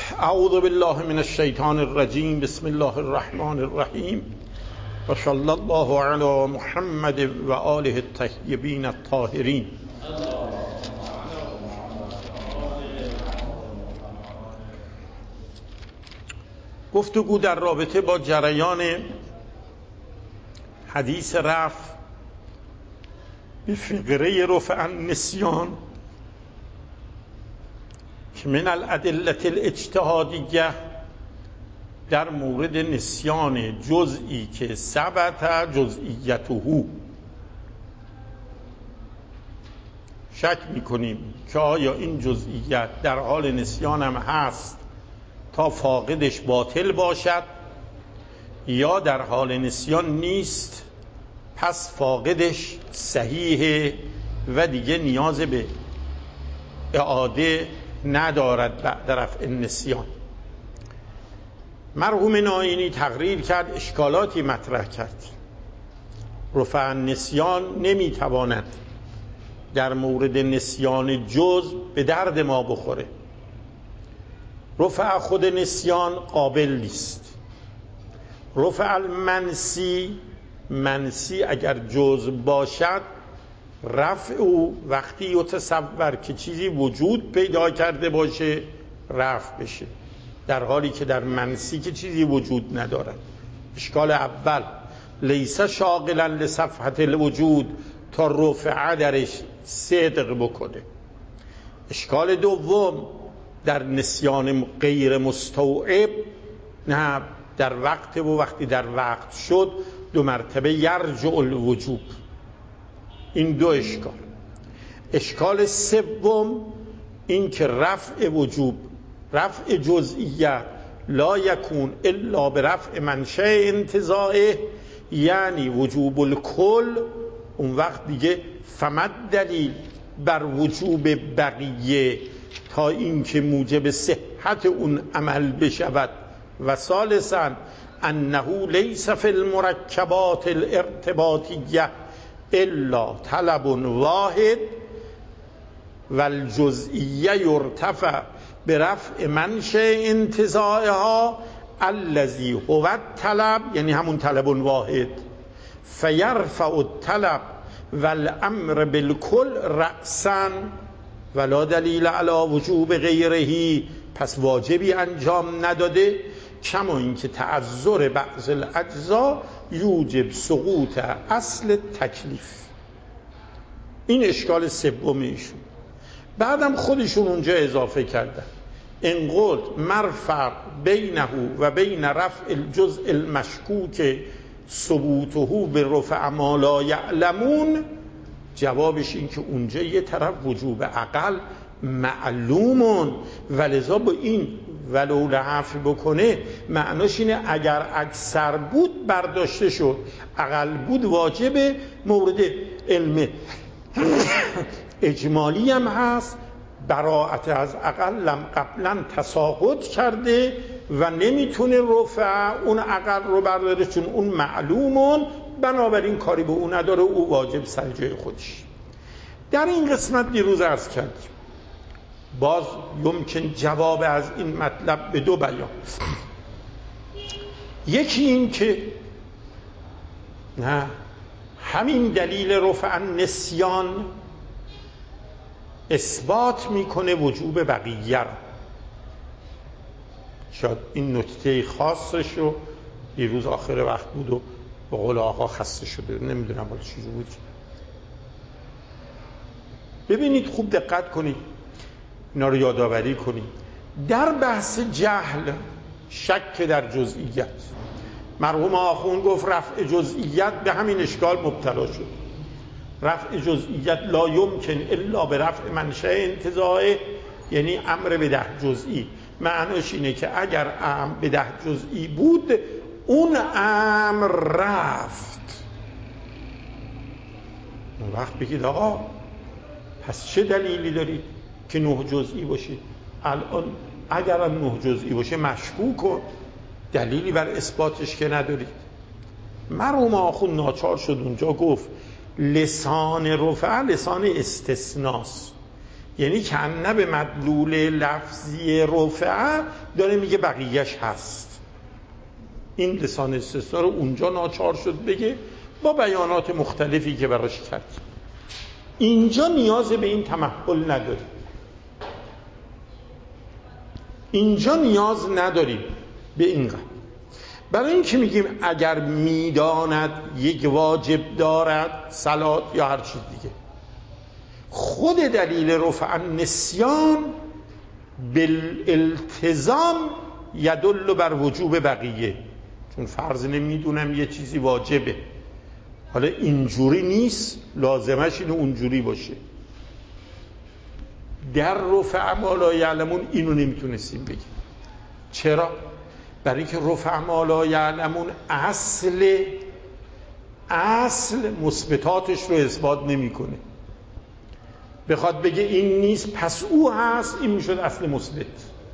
اعوذ بالله من الشیطان الرجیم. بسم الله الرحمن الرحیم و صلی الله علی محمد و آله الطیبین الطاهرین. گفتگو در رابطه با جریان حدیث رفع به فقره رفع النسیان که من الادله الاجتهادیه در مورد نسیان جزئی که ثبت جزئیته. شک میکنیم که آیا این جزئیت در حال نسیان هم هست تا فاقدش باطل باشد یا در حال نسیان نیست پس فاقدش صحیحه و دیگه نیاز به اعاده ندارد بعد رفع النسیان. مرحوم ناینی تقریر کرد، اشکالاتی مطرح کرد. رفع النسیان نمیتواند در مورد نسیان جز به درد ما بخوره. رفع خود نسیان قابل نیست. رفع المنسی اگر جز باشد، رفع او وقتی یتصور که چیزی وجود پیدا کرده باشه رفع بشه، در حالی که در منسی که چیزی وجود ندارد. اشکال اول لیس شاغلا لصفحة الوجود تا رفع درش صدق بکنه. اشکال دوم در نسیان غیر مستوعب نه، در وقت و وقتی در وقت شد دو مرتبه یرجع الوجوب. این دو اشکال. اشکال سوم این که رفع وجوب، رفع جزئیت لا یکون الا برفع منشأ انتزاعه، یعنی وجوب الکل. اون وقت دیگه فمد دلیل بر وجوب بقیه تا اینکه موجب صحت اون عمل بشود. و ثالثاً انه لیس فی المرکبات الارتباطیه الا طلب واحد و الجزئیه یرتفع برفع منشأ انتزاعها الذی هو الطلب، یعنی همون طلب واحد، فیرفع الطلب والامر بالکل رأسا ولا دلیل علی وجوب غیره. پس واجبی انجام نداده، کما اینکه تعذر بعض الاجزا یوجب سقوط اصل تکلیف. این اشکال سوم ایشون. بعدم خودشون اونجا اضافه کردن ان قلت مرفع بینه و بین رفع الجزء المشکوک ثبوته به رفع ما لا یعلمون. جوابش این که اونجا یه طرف وجوب عقل معلومون ولذا با این ولو رفع بکنه معناش اینه اگر اکثر بود برداشته شد، عقل بود واجبه. مورد علم اجمالی هم هست، براءت از عقل قبلا تساقط کرده و نمیتونه رفع اون عقل رو برداره چون اون معلومون، بنابراین کاری به اون نداره، او واجب سر جای خودش. در این قسمت دیروز عرض کردیم باز یمکن جواب از این مطلب به دو بیان. یکی این که نه، همین دلیل رفع النسیان اثبات میکنه وجوب بقیه را. شاید این نکته خاصش رو دیروز آخر وقت بود و به قول آقا خسته شده، نمیدونم حالا چیزی بود. ببینید خوب دقت کنید، اینا رو یادآوری کنید. در بحث جهل شک در جزئیت، مرحوم آخوند گفت رفع جزئیت به همین اشکال مبتلا شد. رفع جزئیت لا یمکن الا به رفع منشأ انتزاعه، یعنی امر به ده جزئی. معناش اینه که اگر امر به ده جزئی بود اون امر رفت. اون وقت بگید آقا پس چه دلیلی دارید که 9 جزئی باشه؟ الان اگر 9 جزئی باشه مشکوک و دلیلی بر اثباتش که ندارید. مرحوم آخوند ناچار شد اونجا گفت لسان رفع لسان استثناست، یعنی کنه به مدلول لفظی رفعه داره میگه بقیهش هست. این لسان استثنا رو اونجا ناچار شد بگه با بیانات مختلفی که براش کرد. اینجا نیاز به این تمحل نداریم، اینجا نیاز نداریم به این قدر. برای این که میگیم اگر میداند یک واجب دارد، صلات یا هر چیز دیگه، خود دلیل رفع نسیان بالالتزام یدل بر وجوب بقیه. چون فرض نمیدونم یه چیزی واجبه، حالا اینجوری نیست، لازمش اینه اونجوری باشه. در رفع ما لا یعلمون اینو نمیتونستیم بگیم. چرا؟ برای اینکه رفع ما لا یعلمون اصل مثبتاتش رو اثبات نمیکنه. بخواد بگه این نیست پس او هست، این میشد اصل مثبت.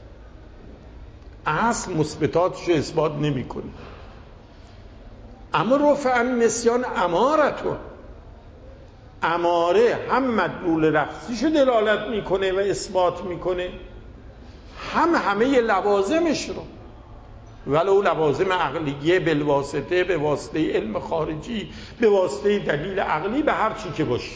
اصل مثبتاتش رو اثبات نمیکنه. اما رفع نسیان امارتون، اماره هم مدلول لفظیشو دلالت میکنه و اثبات میکنه، هم همه لوازمش رو، ولو لوازم عقلیه بالواسطه، به واسطه علم خارجی، به واسطه دلیل عقلی، به هر چی که باشه.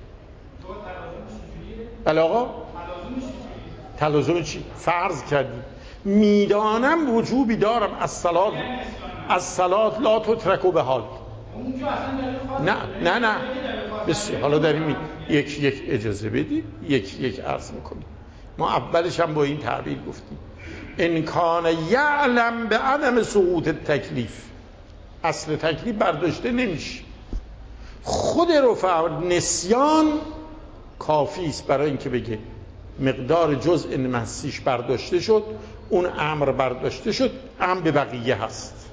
بله آقا، تلازم چی؟ فرض کردیم میدانم وجوبی دارم از صلات لا تترک به حال. نه بسیار. حالا داریم یک اجازه بدید، یک عرض میکنیم. ما اولش هم با این تعبیر گفتیم ان کان یعلم به عدم سقوط تکلیف، اصل تکلیف برداشته نمیشه. خود رفع نسیان کافی است برای اینکه بگه مقدار جزء محسیش برداشته شد، اون امر برداشته شد، امر به بقیه هست.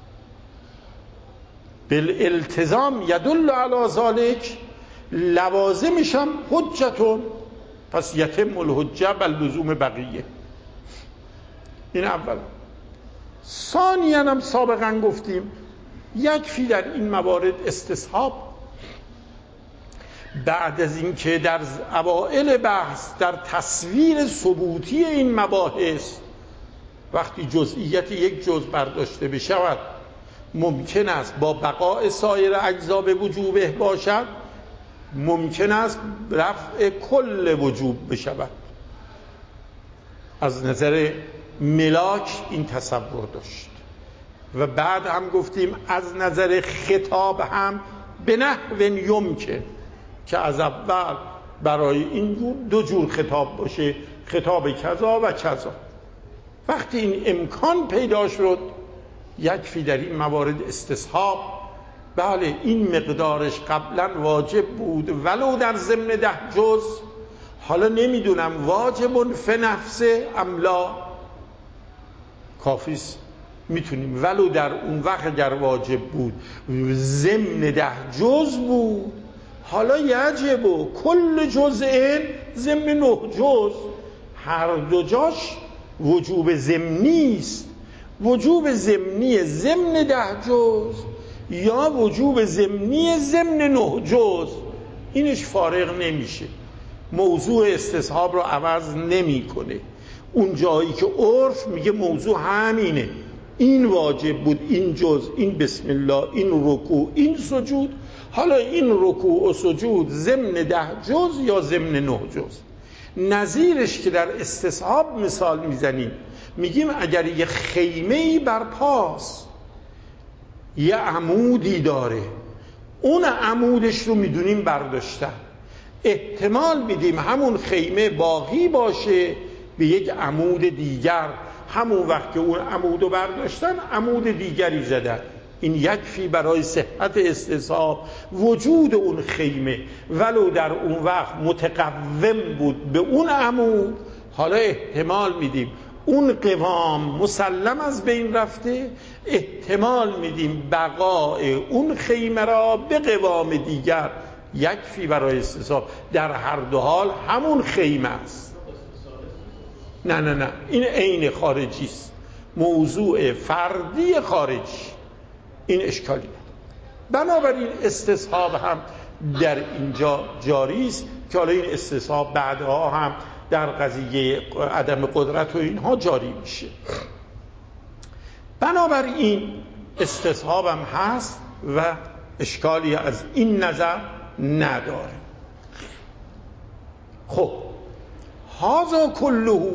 بالالتزام یدل علی ذلک، لوازمش هم حجتون، پس یتم الحجه باللزوم بقیه. این اول. ثانیاً هم سابقا گفتیم یکفی در این موارد استصحاب. بعد از این که در اوائل بحث در تصویر ثبوتی این مباحث وقتی جزئیت یک جزء برداشته بشود ممکن است با بقاء سایر اجزا به وجوبه باشد، ممکن است رفع کل وجوب بشود. از نظر ملاک این تصور داشت. و بعد هم گفتیم از نظر خطاب هم به نحو یمکن که از اول برای این دو جور خطاب باشه، خطاب کذا و کذا. وقتی این امکان پیدا شد یکفی در این موارد استصحاب. بله این مقدارش قبلا واجب بود ولو در ضمن 10 جز، حالا نمیدونم واجب فی نفسه ام لا، کافیست میتونیم ولو در اون وقت اگر واجب بود ضمن 10 جز بود، حالا یجب و کل جزء ضمن 9 جز، هر دو جاش وجوب ضمنی است. وجوب ضمنی ضمن 10 جز یا وجوب ضمنی ضمن 9 جز، اینش فارق نمیشه، موضوع استصحاب رو عوض نمیکنه. اون جایی که عرف میگه موضوع همینه، این واجب بود، این جز، این بسم الله، این رکوع، این سجود، حالا این رکوع و سجود ضمن 10 جز یا ضمن 9 جز. نظیرش که در استصحاب مثال میزنیم میگیم اگر یه خیمه‌ای برپاست، یه عمودی داره، اون عمودش رو میدونیم برداشتن، احتمال میدیم همون خیمه باقی باشه به یک عمود دیگر، همون وقت که اون عمود رو برداشتن عمود دیگری زدن. این یکفی برای صحت استصحاب وجود اون خیمه ولو در اون وقت متقوم بود به اون عمود. حالا احتمال میدیم اون قوام مسلم از بین رفته، احتمال میدیم بقای اون خیمه را به قوام دیگر، یکفی برای استصحاب. در هر دو حال همون خیمه است. نه این عین خارجی است، موضوع فردی خارجی، این اشکالی. بنابراین استصحاب هم در اینجا جاری است که حالا این استصحاب بعدها هم در قضیه عدم قدرت و اینها جاری میشه. بنابراین استصحاب هم هست و اشکالی از این نظر نداره. خب هذا کله،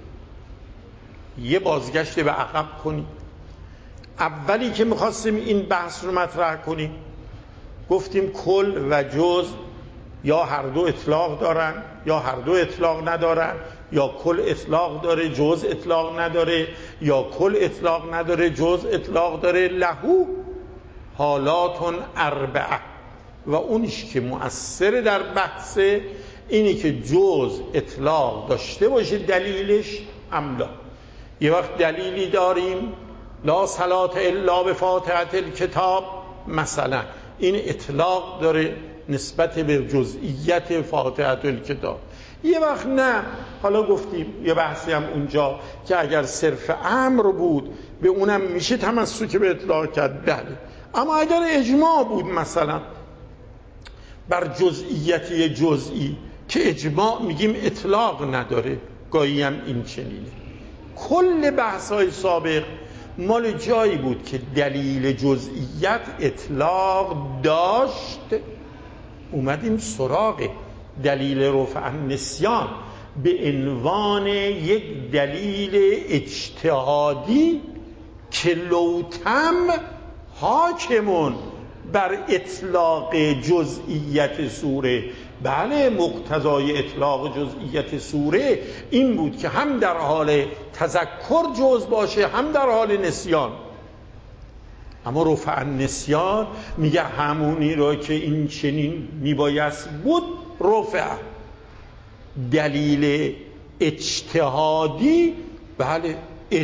یه بازگشت به عقب کنیم. اولی که میخواستیم این بحث رو مطرح کنیم گفتیم کل و جز یا هر دو اطلاق دارن یا هر دو اطلاق ندارن، یا کل اطلاق داره جز اطلاق نداره، یا کل اطلاق نداره جز اطلاق داره. لهو حالات اربعه، و اونیش که مؤثر در بحث اینی که جز اطلاق داشته باشه دلیلش املا. یه وقت دلیلی داریم لا صلاة الا بفاتحة الکتاب مثلا، این اطلاق داره نسبت به جزئیت فاتحة الکتاب. یه وقت نه، حالا گفتیم یه بحثی هم اونجا که اگر صرف امر بود به اونم میشه تمسک به اطلاق کرد، بله. اما اگر اجماع بود مثلا بر جزئیتی جزئی که اجماع میگیم اطلاق نداره، گاهی هم این چنینه. کل بحث‌های سابق مال جایی بود که دلیل جزئیت اطلاق داشت، اومدیم سراغ دلیل رفع النسیان به عنوان یک دلیل اجتهادی که لوتم حاکمون بر اطلاق جزئیت سوره. بله، مقتضای اطلاق جزئیت سوره این بود که هم در حال تذکر جز باشه هم در حال نسیان. اما رفع النسیان میگه همونی را که این چنین میبایست بود رفع. دلیل اجتهادی بله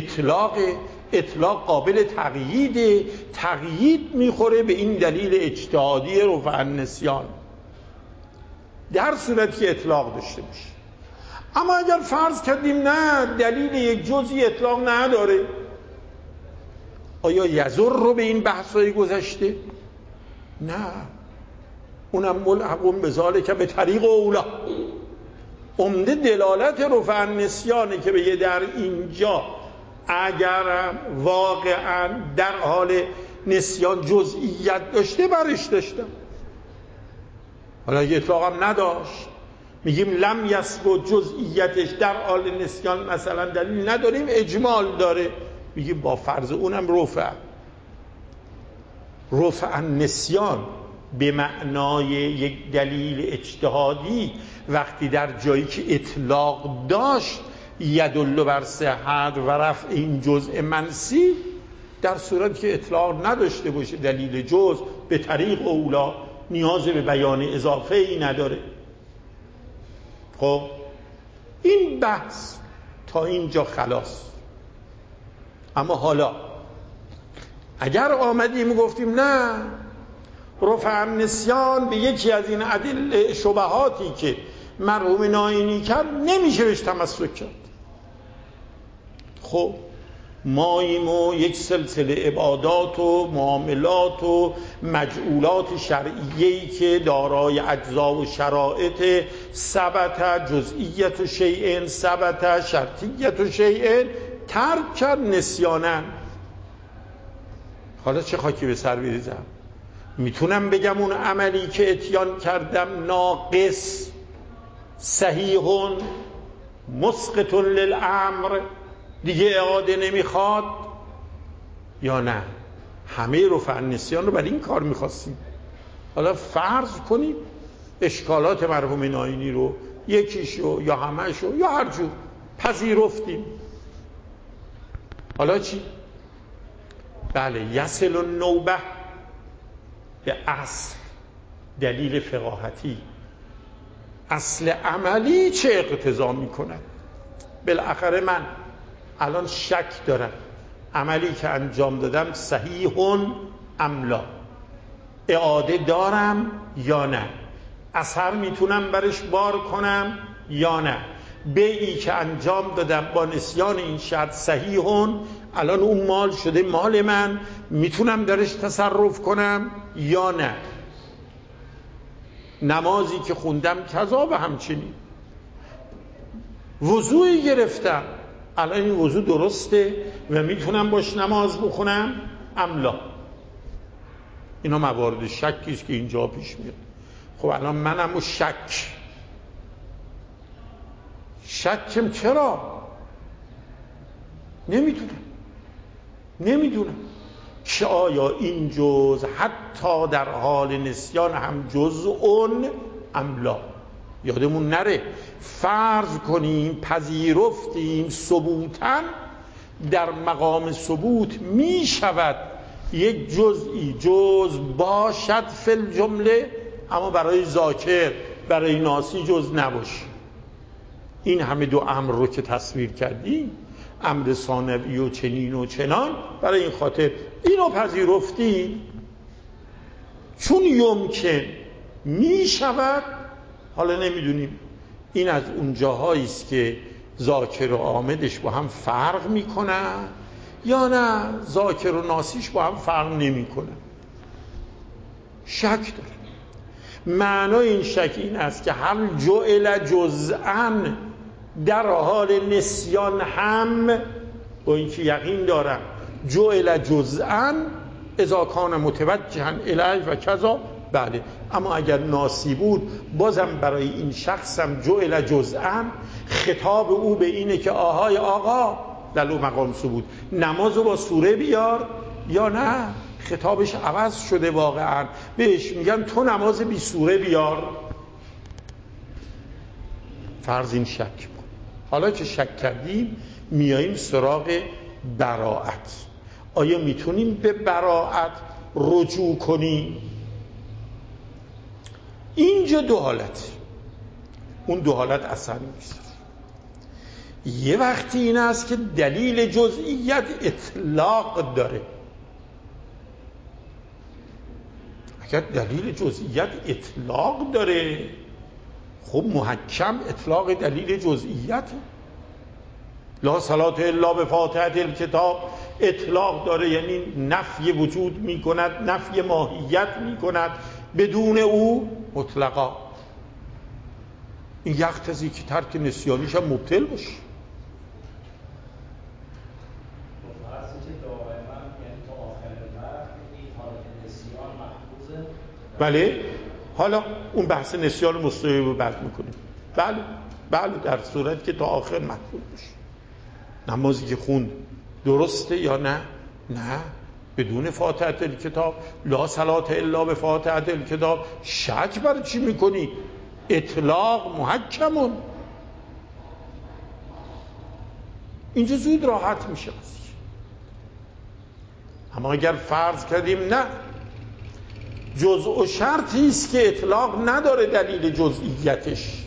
اطلاق قابل تقیید میخوره به این دلیل اجتهادی رفع النسیان در صورتی که اطلاق داشته باشه. اما اگر فرض کردیم نه دلیل یک جزئی اطلاق نداره، آیا یزر رو به این بحثای گذشته؟ نه، اونم ملحقون به ذالک به طریق اولا. عمده دلالت رفع النسیانه که به در اینجا اگر واقعا در حال نسیان جزئیت داشته برش داشتم، حالا اگه اطلاق هم نداشت میگیم لم یثبت جزئیتش در حال نسیان مثلا دلیل نداریم، اجمال داره، میگیم با فرض اونم رفع النسیان به معنای یک دلیل اجتهادی وقتی در جایی که اطلاق داشت یدل بر صحت و رفع این جزء منسی، در صورتی که اطلاق نداشته باشه دلیل جز به طریق اولا نیاز به بیان اضافه ای نداره. خب این بحث تا اینجا خلاص. اما حالا اگر آمدیم گفتیم نه رفع النسیان به یکی از این ادله شبهاتی که مرحوم ناینی کرد نمیشه بهش تمسک کرد، خب ماییم و یک سلسله عبادات و معاملات و مجعولات شرعیه‌ای که دارای اجزا و شرائط ثبت جزئیت و شیئن ثبت شرطیت و شیئن ترک کرد نسیانن. حالا چه خاکی به سر بریزم؟ میتونم بگم اون عملی که اتیان کردم ناقص صحیح مسقط للامر دیگه اعاده نمیخواد یا نه؟ همه رفع النسیان رو برای این کار میخواستیم. حالا فرض کنیم اشکالات مرحوم ناینی رو یکیشو یا همهشو یا هر جور پذیرفتیم، حالا چی؟ بله یصل النوبه به اصل دلیل فقاهتی، اصل عملی چه اقتضا میکنه؟ بالاخره من الان شک دارم عملی که انجام دادم صحیح ام لا، اعاده دارم یا نه، اثر میتونم برش بار کنم یا نه، بیعی که انجام دادم با نسیان این شرط صحیح، الان اون مال شده مال من، میتونم درش تصرف کنم یا نه. نمازی که خوندم کذا و همچنین. وضوعی گرفتم، الان این وضوع درسته و میتونم باش نماز بخونم املا. اینا موارد شکی است که اینجا پیش میاد. خب الان منم و شکم چرا؟ نمیدونم که آیا این جز حتی در حال نسیان هم جزء املا. یادمون نره فرض کنیم پذیرفتیم ثبوتاً در مقام ثبوت می شود یک جزئی جز باشد فی الجمله، اما برای ذاکر برای ناسی جز نباشه. این همه دو امر رو که تصویر کردیم، امر ثانوی و چنین و چنان، برای این خاطر اینو پذیرفتیم چون یمکن می شود. حالا نمیدونیم این از اون جاهایی است که ذاکر و عامدش با هم فرق میکنن یا نه ذاکر و ناسیش با هم فرق نمیکنن. شک داره. معنای این شک این است که هر جعل جزءا در حال نسیان هم، با اینکه یقین دارم جعل جزءا اذا کان متوجها الیه و کذا، بله، اما اگر ناسی بود بازم برای این شخصم جعل جزءا، خطاب او به اینه که آهای آقا دلو مقام ثبوت نمازو با سوره بیار یا نه. خطابش عوض شده، واقعا بهش میگن تو نماز بی سوره بیار. فرض این شک بود. حالا که شک کردیم میاییم سراغ براءت. آیا میتونیم به براءت رجوع کنیم؟ اینجا دو حالت، اون دو حالت اصلا نیست. یه وقتی این است که دلیل جزئیت اطلاق داره. اگر دلیل جزئیت اطلاق داره، خب محکم اطلاق دلیل جزئیت. لا صلاة الا بفاتحة الکتاب اطلاق داره، یعنی نفی وجود می کند، نفی ماهیت می کند، بدون او مطلقا. این یقتضی که ترک نسیانیش هم مبطل باشه. بله، حالا اون بحث نسیان مستوی رو بعد میکنیم. بله در صورت که تا آخر محفوظ باشه. نمازی که خوند درسته یا نه بدون فاتحه الکتاب، لا صلاة الا بفاتحه الکتاب. شک برای چی میکنی؟ اطلاق محکمون. اینجا زود راحت میشه. اما اگر فرض کردیم نه، جزء و شرطی است که اطلاق نداره دلیل جزئیتش،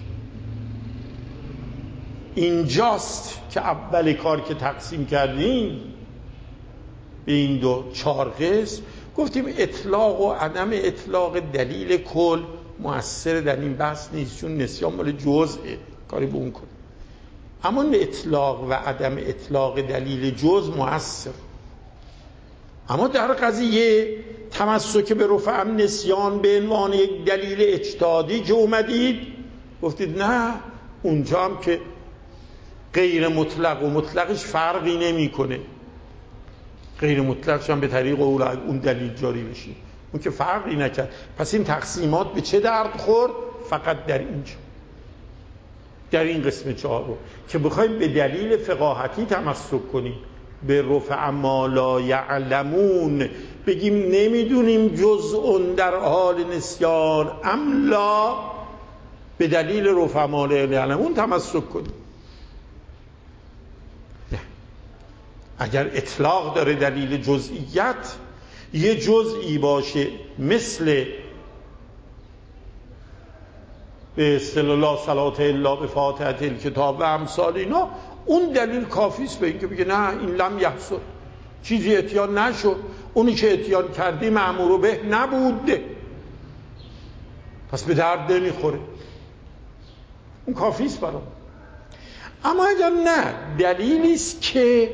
اینجاست که اول کار که تقسیم کردیم به این دو چهار قسم، گفتیم اطلاق و عدم اطلاق دلیل کل مؤثر در این بحث نیست، چون نسیان مال جزئه، کاری به اون کن. اما اطلاق و عدم اطلاق دلیل جز مؤثر. اما در قضیه تمسک به رفع نسیان به عنوان یک دلیل اجتهادی که اومدید، گفتید نه، اونجا هم که غیر مطلق و مطلقش فرقی نمیکنه، غیر مطلقش هم به طریق اون دلیل جاری بشه، اون که فرقی نکرد. پس این تقسیمات به چه درد خورد؟ فقط در اینجا، در این قسم چهارم که بخوایم به دلیل فقاهتی تمسک کنیم، به رفع ما لا یعلمون بگیم نمیدونیم جزء در حال نسیان املا، به دلیل رفع ما لا یعلمون تمسک کنیم. نه، اگر اطلاق داره دلیل جزئیت، یه جزئی باشه مثل به اصطلاح صلاة الا بفاتحة الکتاب و امثال اینا، اون دلیل کافی است به اینکه بگه نه این لم یحصل، چیزی اتیان نشد، اونی که اتیان کردی مأمور به نبود، پس به درد نمیخوره، اون کافی است برام. اما اگر نه، دلیلی است که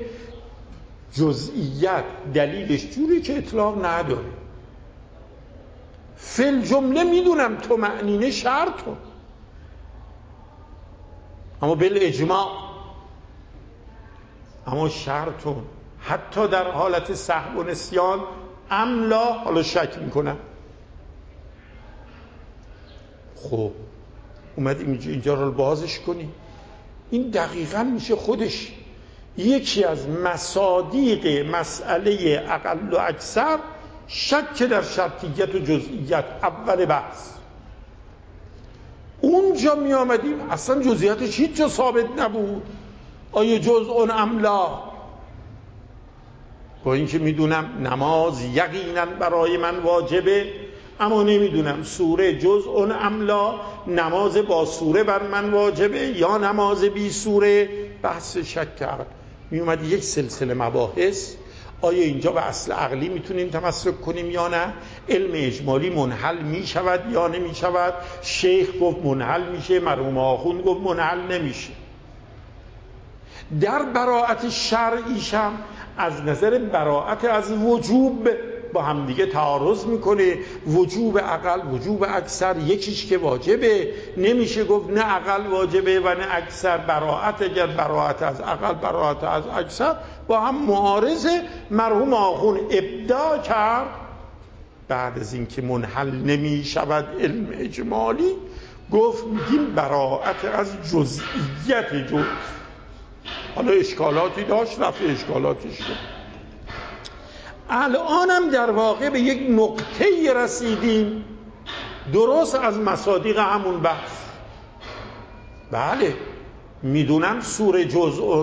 جزئیت دلیلش جوری که اطلاق نداره، فل جمله میدونم طمأنینه شرطه، اما بالاجماع، اما شرطه حتی در حالت سهو و نسیان املا، حالا شک میکنم. خب اومدیم اینجا رو بازش کنیم، این دقیقاً میشه خودش یکی از مصادیق مسئله اقل و اکثر، شک در شرطیت و جزئیت. اول بحث اونجا می آمدیم اصلا جزئیاتش هیچ جا ثابت نبود، آیا جزء ام لا، با اینکه میدونم نماز یقینا برای من واجبه، اما نمیدونم سوره جزء ام لا، نماز با سوره بر من واجبه یا نماز بی سوره. بحث شک عقل می اومد یک سلسله مباحث، آیا اینجا به اصل عقلی میتونیم تمسک کنیم یا نه، علم اجمالی منحل میشود یا نمیشود، شیخ گفت منحل میشه، مرحوم آخوند گفت منحل نمیشه. در براءت شرعیش هم از نظر براءت از وجوب با هم دیگه تعارض میکنه، وجوب عقل وجوب اکثر، یکیش که واجبه نمیشه گفت نه عقل واجبه و نه اکثر. براءت اگر براءت از عقل براءت از اکثر با هم معارضه. مرحوم آخوند ابداع کرد بعد از اینکه منحل نمیشود علم اجمالی، گفت میگیم براءت از جزئیت جز. حالا اشکالاتی داشت، رفع اشکالاتش شد. الانم در واقع به یک نقطه رسیدیم درست از مصادیق همون بحث. بله میدونم سوره جزء،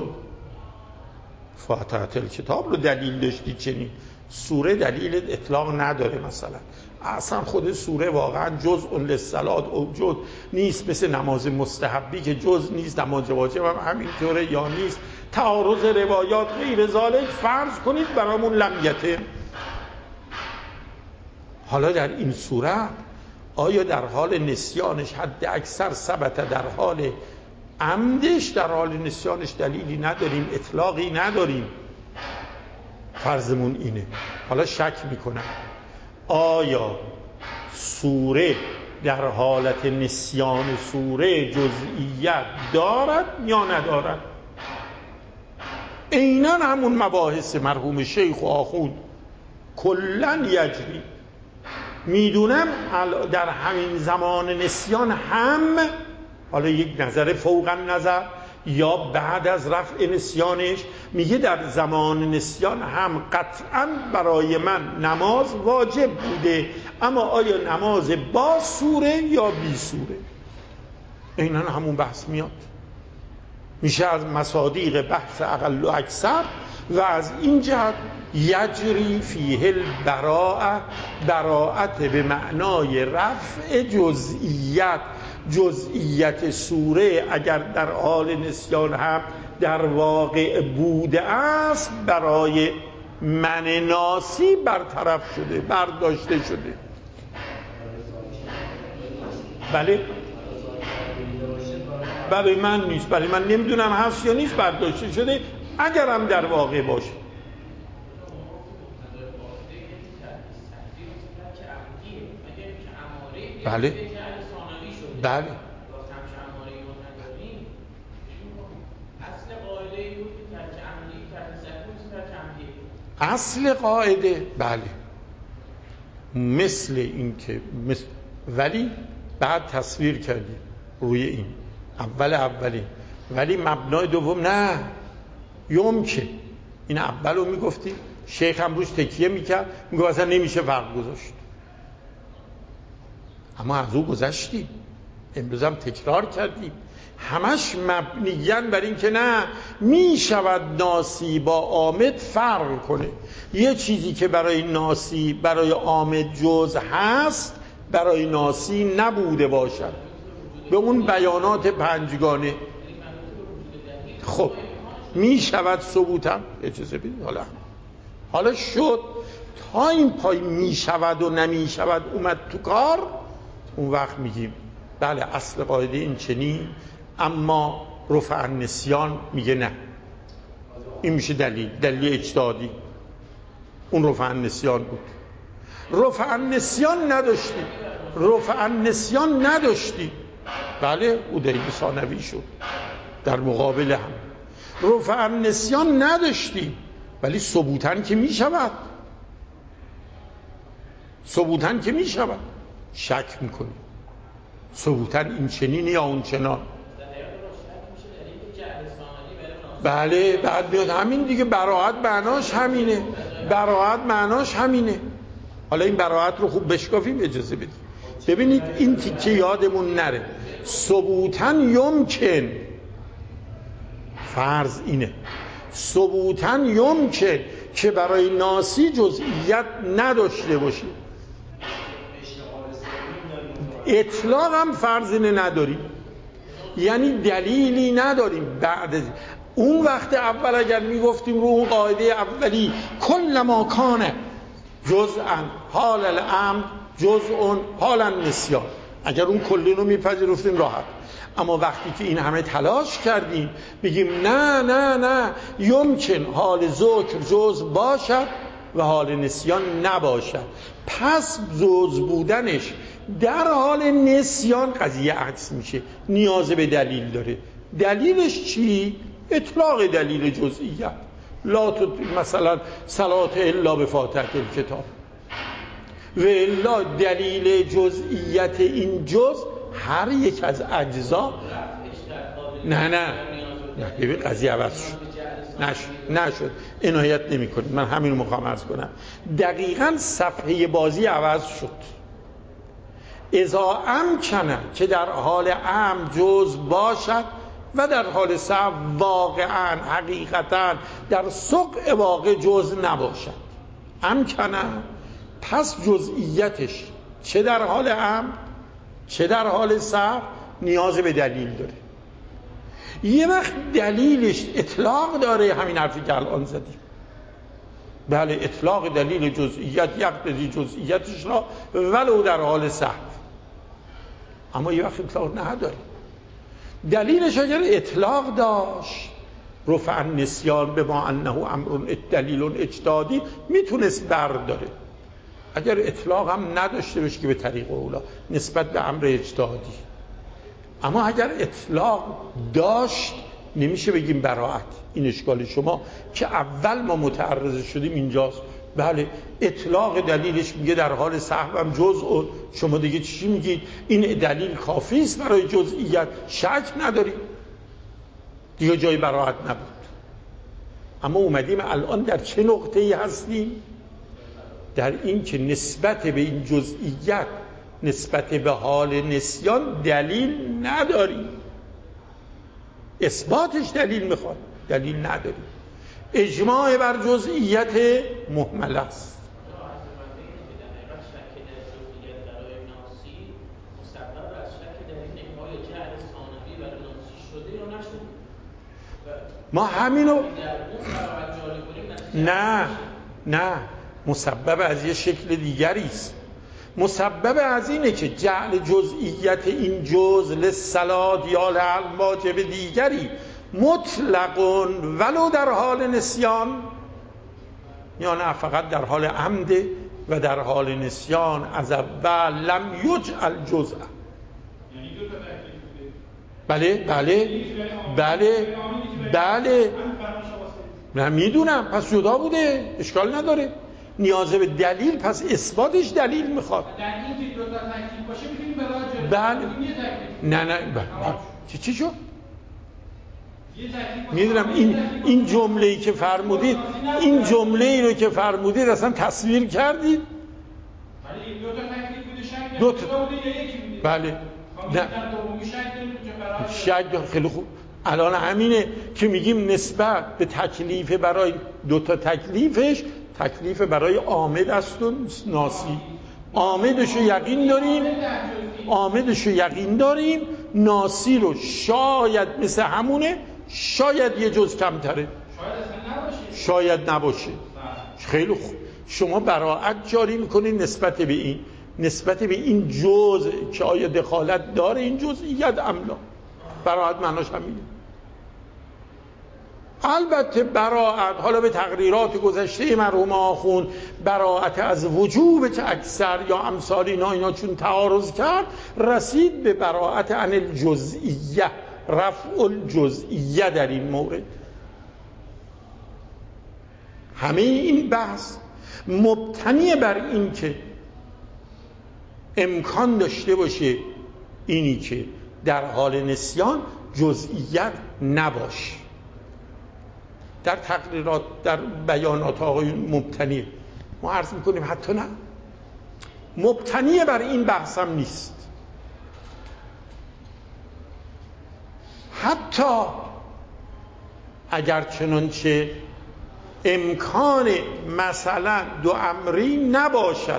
فاتحه الکتاب رو دلیل داشتی، چنین سوره دلیل اطلاق نداره، مثلا اصلا خود سوره واقعا جزء للصلات او جزء نیست، مثل نماز مستحبی که جزء نیست، نماز واجب هم همینطوره یا نیست، تعارض روایات غیر ذالک، فرض کنید برامون لمیته. حالا در این صورت آیا در حال نسیانش حد اکثر ثبت، در حال عمدش در حال نسیانش دلیلی نداریم، اطلاقی نداریم، فرضمون اینه. حالا شک میکنم آیا سوره در حالت نسیان سوره جزئیت دارد یا ندارد. عیناً همون مباحث مرحوم شیخ و آخوند کلن یجری. میدونم در همین زمان نسیان هم، حالا یک نظر فوق النظر یا بعد از رفع نسیانش، میگه در زمان نسیان هم قطعاً برای من نماز واجب بوده، اما آیا نماز با سوره یا بی سوره. عیناً همون بحث میاد، میشه از مصادیق بحث اقل و اکثر و از این جهت یجری فیه البراءه، براءت به معنای رفع جزئیت. جزئیت سوره اگر در حال نسیان هم در واقع بوده است، برای من ناسی برطرف شده، برداشته شده. بله برای من نیست، برای من نمیدونم هست یا نیست، برداشته شده. اگرم در واقع باشه بله بله اصل قاعده بله مثل این که ولی بعد تصویر کردیم روی این اولی، ولی مبنای دوم نه که این اول رو میگفتی، شیخ هم روش تکیه میکرد، میگفت اصلا نمیشه فرق گذاشت، اما از او گذشتیم، امروز هم تکرار کردیم، همش مبنیاً بر این که نه میشود ناسی با عامد فرق کنه. یه چیزی که برای ناسی برای عامد جز هست برای ناسی نبوده باشد، به اون بیانات پنجگانه. خب میشود ثبوتم اجازه بدید. حالا شد تا این پای میشود و نمیشود اومد تو کار، اون وقت میگیم بله اصل قاعده این چنین، اما رفع النسیان میگه نه، این میشه دلیل اجتهادی، اون رفع النسیان بود. رفع النسیان نداشتیم، رفع النسیان نداشتیم. بله عدیل ثانوی شد در مقابل هم. رفع النسیان نداشتیم، ولی ثبوتن که می شود، ثبوتن که می شود. شک میکنیم ثبوتن این چنین یا اون چنان. بله بعد بیاد همین دیگه. براءت معناش همینه، براءت معناش همینه. حالا این براءت رو خوب بشکافیم، اجازه بدید. ببینید این تیکه یادمون نره. ثبوتن یمکن، فرض اینه ثبوتن یمکن که برای ناسی جزئیت نداشته باشه. اطلاق هم فرض اینه نداریم، یعنی دلیلی نداریم. بعد اون وقت اول اگر میگفتیم رو اون قاعده اولی کل ما کان جزءا حال الامر جزء حال النسیان، اگر اون کلی رو میپذیرفتیم راحت. اما وقتی که این همه تلاش کردیم بگیم نه نه نه یمکن حال ذکر جزء باشد و حال نسیان نباشد، پس جزء بودنش در حال نسیان قضیه عکس میشه، نیاز به دلیل داره. دلیلش چی؟ اطلاق دلیل جزئیت. لا مثلا صلات الا بفاتحه الکتاب، و الا دلیل جزئیت این جزء هر یک از اجزا. نه ببین قضیه عوض شد، نشد عنایت نمی کنید. من همین رو میخوام عرض کنم. دقیقاً صفحه بازی عوض شد. اذا امکنه که در حال امر جزء باشد و در حال صحو واقعا حقیقتا در سقع واقع جزء نباشد. امکنه پس جزئیتش چه در حال امر چه در حال صحو نیاز به دلیل داره. یه وقت دلیلش اطلاق داره، همین حرفی که الان زدیم. بله اطلاق دلیل جزئیت یقتضی جزئیتش را ولو در حال صحو. اما یه وقت اطلاق نداره. دلیلش اگر اطلاق داشت رفع النسیان به ما انه امر دلیل اجتهادی میتونست برداره. اگر اطلاق هم نداشته باشه که به طریق اولا نسبت به امر اجتهادی. اما اگر اطلاق داشت نمیشه بگیم براءت. این اشکال شما که اول ما متعرض شدیم اینجاست. بله اطلاق دلیلش میگه در حال صحو هم جزء، شما دیگه چی میگید؟ این دلیل کافی است برای جزئیت، شک نداریم دیگه، جای براءت نبود. اما اومدیم الان در چه نقطه‌ای هستیم؟ در این که نسبت به این جزئیت نسبت به حال نسیان دلیل نداریم. اثباتش دلیل میخواد، دلیل نداریم. اجماع بر جزئیت مهمل است. ما همینو نه مسبب از یه شکل دیگری است. مسبب از اینه که جعل جزئیت این جزء للصلات یا لواجب دیگری مطلق ولو در حال نسیان، یا نه فقط در حال عمد و در حال نسیان از اول لم یجعل جزء. بله من میدونم، پس جدا بوده، اشکال نداره. نیاز به دلیل، پس اثباتش دلیل میخواد. در این که دو تا تکلیف باشه میتونیم برای نه چی شد؟ میدونم این جمله‌ای که فرمودید، این جمله‌ای رو که فرمودید اصلا تصویر کردید. ولی دو تا تکلیف بوده، شک دو تا بوده یا یکی بوده. بله نه شک خیلی خوب. الان همینه که میگیم نسبت به تکلیف برای دو تا تکلیفش، تکلیف برای عامد است و ناسی. عامدشو یقین داریم، ناسی رو شاید مثل همونه، شاید یه جز کمتره، شاید نباشه. خیلی خوب، شما براءت جاری میکنید نسبت به این جزء که آیا دخالت داره این جزئیت ام لا. براءت معناش همینه. البته براءت، حالا به تقریرات گذشته مرحوم آخوند براءت از وجوب اکثر یا امثال اینا چون تعارض کرد رسید به براءت عن الجزئیه، رفع الجزئیه در این مورد. همه این بحث مبتنی بر این که امکان داشته باشه اینی که در حال نسیان جزئیت نباشه. در تقریرات، در بیانات آقایون مبتنی، ما عرض میکنیم حتی نه مبتنی بر این بحث هم نیست. حتی اگر چنانچه امکان مثلا دو امری نباشد،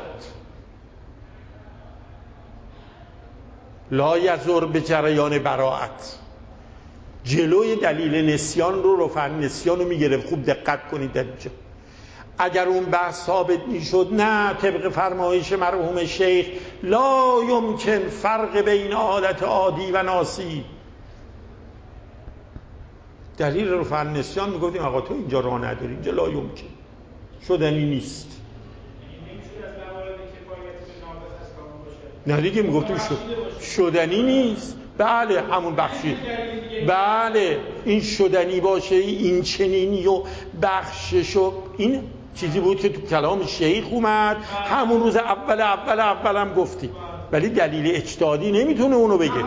لا یضر به جریان براءت، جلوی دلیل نسیان رو رفع نسیان رو میگرفت. خوب دقت کنید در اینجا اگر اون بحث ثابت میشد نه طبق فرمایش مرحوم شیخ لا یمکن فرق بین حالت عادی و ناسی، دلیل رفع نسیان میگفتیم آقا تو اینجا راه نداری، اینجا لا یمکن شدنی نیست. نه دیگه میگفتیم شدنی نیست. بله همون بخشید، بله این شدنی باشه، این چنینی و بخشش و این چیزی بود که تو کلام شیخ اومد همون روز اول هم گفتی، ولی دلیل اجتهادی نمیتونه اونو بگه.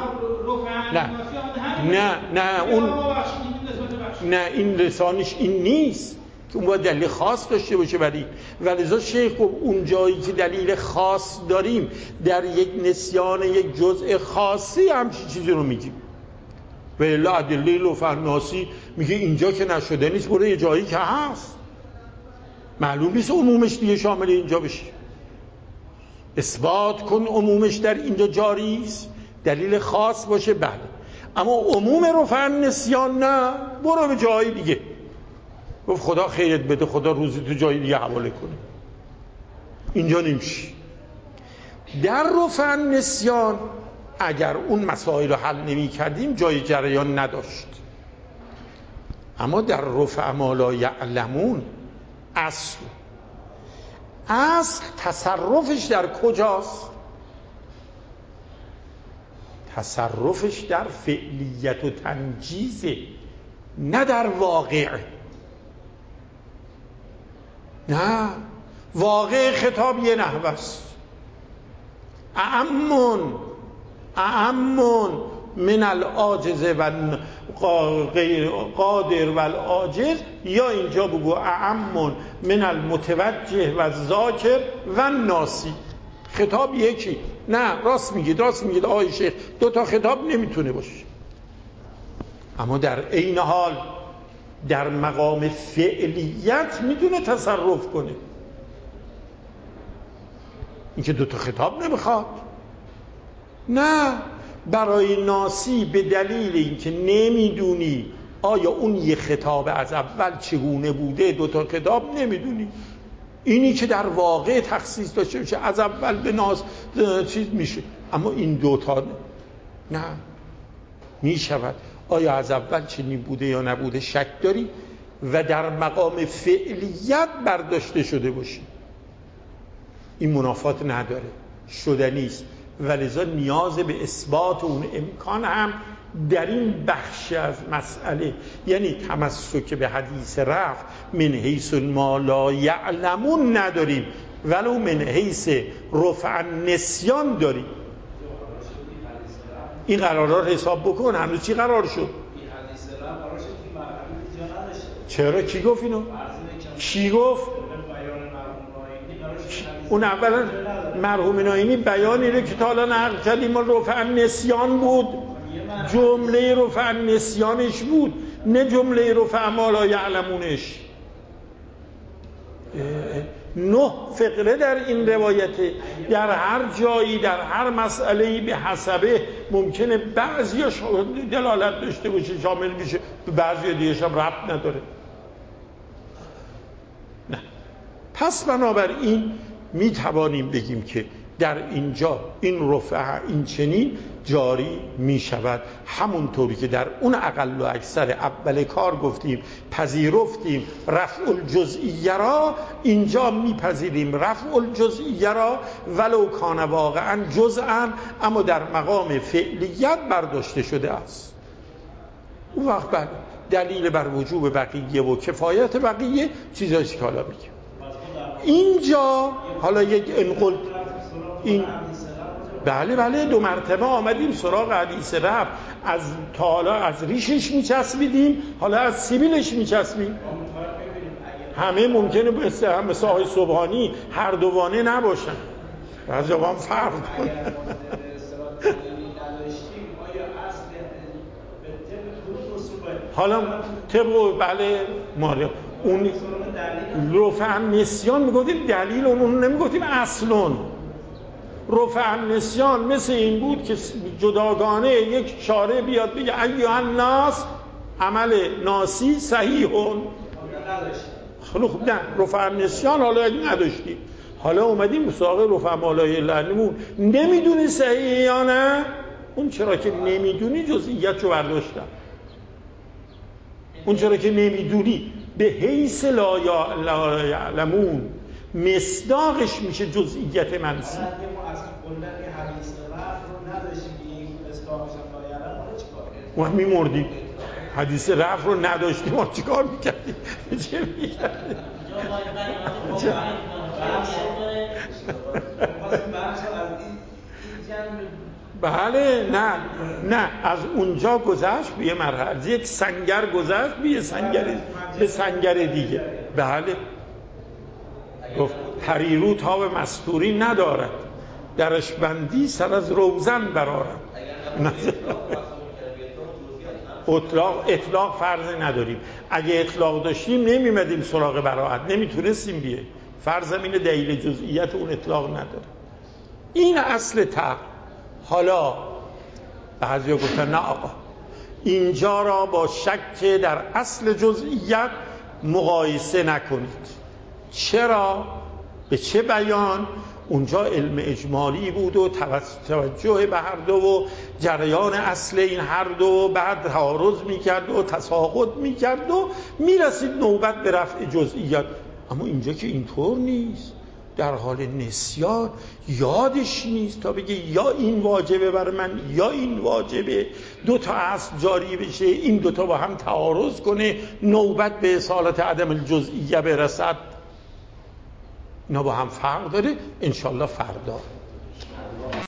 نه اون نه این لسانش این نیست که اون باید دلیل خاص داشته باشه. ولذا شیخ گفت اون جایی که دلیل خاص داریم در یک نسیان یک جزء خاصی همچین چیزی رو میگیم. و الا ادله رفع الناسی میگه اینجا که نشده نیست، برو یه جایی که هست معلوم نیست عمومش دیگه شامل اینجا بشه، اثبات کن عمومش در اینجا جاری است، دلیل خاص باشه. بله اما عموم رفع نسیان نه، برو به جایی دیگه. گفت خدا خیرت بده، خدا روزی تو جایی دیگه حواله کنه، اینجا نمیشه. در رفع نسیان اگر اون مسائل رو حل نمی کردیم جای جریان نداشت. اما در رفع ما لا یعلمون اصل تصرفش در کجاست؟ تصرفش در فعلیت و تنجیزه، نه در واقع. نه واقع خطاب یه نحوه است، اعمون من العاجز و قادر و العاجز، یا اینجا بگو اعمون من المتوجه و الذاکر و الناسی. خطاب یکی. نه راست میگید آقای شیخ، دو تا خطاب نمیتونه باشه. اما در عین حال در مقام فعلیت میتونه تصرف کنه. اینکه دو تا خطاب نمیخواد. نه برای ناسی به دلیل اینکه نمیدونی آیا اون یه خطاب از اول چگونه بوده، دو تا خطاب نمیدونی، اینی که در واقع تخصیص داشته باشه از اول به ناس چیز میشه. اما این دوتا نه میشود آیا از اول چنین بوده یا نبوده شک داری و در مقام فعلیت برداشته شده باشی، این منافات نداره، شدنی است. ولذا نیاز به اثبات اون امکان هم در این بخش از مسئله، یعنی تمسک به حدیث رفع من حیث ما لا یعلمون نداریم، ولو من حیث رفع نسیان داریم. این قرارا رو حساب بکن. هنوز چی قرار شد؟ چرا؟ کی گفت اینو؟ کی گفت؟ اون اولا مرحوم ناینی بیانی رو که تا الان نقل کردیم رفع نسیان بود، جمله رفع نسیانش بود، نه جمله رفع ما لا یعلمونش. 9 فقره در این روایته، در هر جایی در هر مسئله‌ای به حسبه ممکنه بعضیاش دلالت داشته باشه شامل میشه، بعضی دیگه‌ش هم ربط نداره. نه پس بنابراین می توانیم بگیم که در اینجا این رفع این چنین جاری می شود، همونطوری که در اون اقل و اکثر اول کار گفتیم پذیرفتیم رفع الجزئیه را، اینجا میپذیریم رفع الجزئیه را ولو کان واقعا جزءا، اما در مقام فعلیت برداشته شده است. اون وقت بعد دلیل بر وجوب بقیه و کفایت بقیه چیزایش که حالا میگیم اینجا. حالا یک انقل این بله 2 مرتبه آمدیم سراغ حدیث رفع، از تا حالا از ریشش میچسبیدیم، حالا از سیبیلش میچسبیم. همه ممکنه مثل آقای سبحانی هر دوانه نباشن، بعضی هم فرق کنه. حالا طبق بله مالی اون رفع نسیان میگفتیم دلیل، اون نمیگفتیم اصلون. رفع نسیان مثل این بود که جداگانه یک شارع بیاد بگه ایها الناس عمل ناسی صحیحون. خب نه رفع نسیان حالا نداشتیم، حالا اومدیم سراغ رفع مالای علمون، نمیدونی صحیح یا نه، اون چرا که نمیدونی جزئیات رو برداشتم، اون چرا که نمیدونی به حیث لا یعلمون مصداقش میشه جزئیت منسی. ما میمردیم حدیث رفع رو نداشتیم، ما چیکار میکردیم؟ چه میکردیم؟ بله نه از اونجا گذشت به یه مرحله، از یک سنگر گذشت به سنگر دیگه. بله گفت پریرو تاب مستوری ندارد، درش بندی سر از روزن برآرد. اطلاق فرض نداریم، اگه اطلاق داشتیم نمیمدیم سراغ براءت، نمیتونستیم بیه، فرضم اینه دلیل جزئیت اون اطلاق نداره. این اصل تق. حالا بعضیا گفتن نه آقا اینجا را با شک در اصل جزئیت مقایسه نکنید. چرا؟ به چه بیان؟ اونجا علم اجمالی بود و توجه به هر دو و جریان اصل این هر دو، بعد تعارض میکرد و تساقط میکرد و میرسید نوبت به رفع جزئیات. اما اینجا که اینطور نیست، در حال نسیان یادش نیست تا بگه یا این واجبه بر من یا این واجبه، 2 تا اصل جاری بشه، این 2 تا با هم تعارض کنه، نوبت به اصالت عدم الجزئیه برسد. اینا با هم فرق داره. انشالله فردا